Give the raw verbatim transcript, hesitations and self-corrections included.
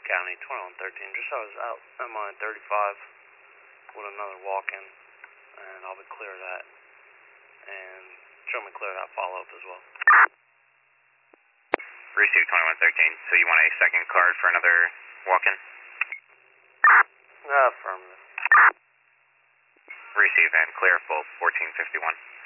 County, twenty-one thirteen. Just I was out at my thirty-five with another walk-in, and I'll be clear of that. And show me clear that follow-up as well. Receive twenty-one thirteen. So you want a second card for another walk-in? Uh, affirmative. Receive and clear full fourteen fifty-one.